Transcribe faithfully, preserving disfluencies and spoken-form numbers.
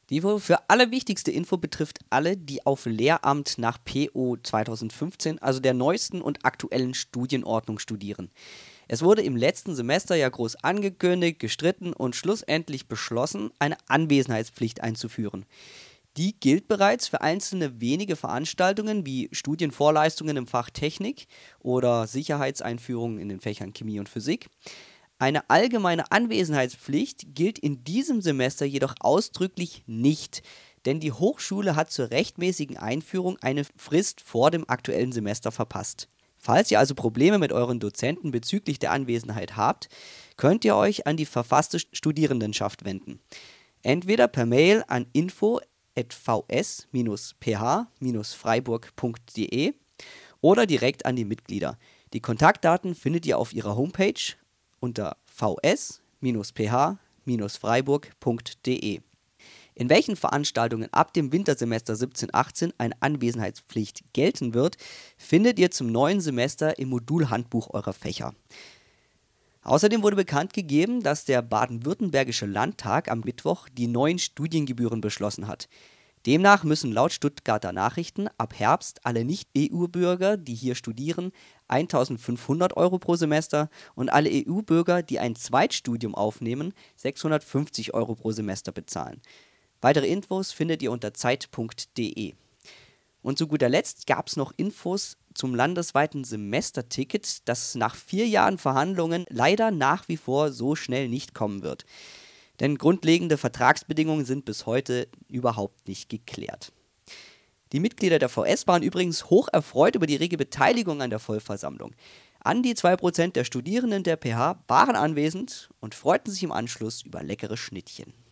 Die wohl für alle wichtigste Info betrifft alle, die auf Lehramt nach P O zweitausendfünfzehn, also der neuesten und aktuellen Studienordnung, studieren. Es wurde im letzten Semester ja groß angekündigt, gestritten und schlussendlich beschlossen, eine Anwesenheitspflicht einzuführen. Die gilt bereits für einzelne wenige Veranstaltungen wie Studienvorleistungen im Fach Technik oder Sicherheitseinführungen in den Fächern Chemie und Physik. Eine allgemeine Anwesenheitspflicht gilt in diesem Semester jedoch ausdrücklich nicht, denn die Hochschule hat zur rechtmäßigen Einführung eine Frist vor dem aktuellen Semester verpasst. Falls ihr also Probleme mit euren Dozenten bezüglich der Anwesenheit habt, könnt ihr euch an die verfasste Studierendenschaft wenden. Entweder per Mail an info at v s p h freiburg punkt d e oder direkt an die Mitglieder. Die Kontaktdaten findet ihr auf ihrer Homepage unter v s p h freiburg punkt d e. In welchen Veranstaltungen ab dem Wintersemester siebzehn achtzehn eine Anwesenheitspflicht gelten wird, findet ihr zum neuen Semester im Modulhandbuch eurer Fächer. Außerdem wurde bekannt gegeben, dass der baden-württembergische Landtag am Mittwoch die neuen Studiengebühren beschlossen hat. Demnach müssen laut Stuttgarter Nachrichten ab Herbst alle Nicht-E U-Bürger, die hier studieren, eintausendfünfhundert Euro pro Semester und alle E U-Bürger, die ein Zweitstudium aufnehmen, sechshundertfünfzig Euro pro Semester bezahlen. Weitere Infos findet ihr unter zeit punkt d e. Und zu guter Letzt gab es noch Infos zum landesweiten Semesterticket, das nach vier Jahren Verhandlungen leider nach wie vor so schnell nicht kommen wird. Denn grundlegende Vertragsbedingungen sind bis heute überhaupt nicht geklärt. Die Mitglieder der V S waren übrigens hoch erfreut über die rege Beteiligung an der Vollversammlung. An die zwei Prozent der Studierenden der P H waren anwesend und freuten sich im Anschluss über leckere Schnittchen.